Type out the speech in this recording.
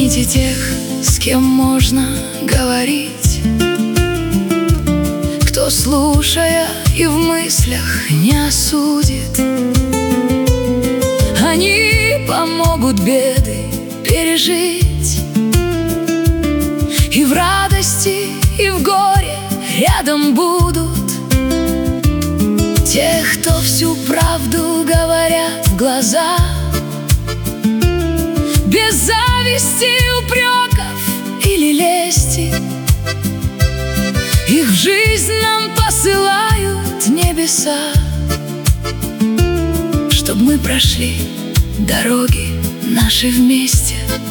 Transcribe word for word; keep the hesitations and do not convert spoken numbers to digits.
Цените тех, с кем можно говорить, кто, слушая и в мыслях, не осудит. Они помогут беды пережить, и в радости, и в горе рядом будут. Тех, кто всю правду говорят в глаза, без зависти, упреков или лести. Их в жизнь нам посылают небеса, чтоб мы прошли дороги наши вместе.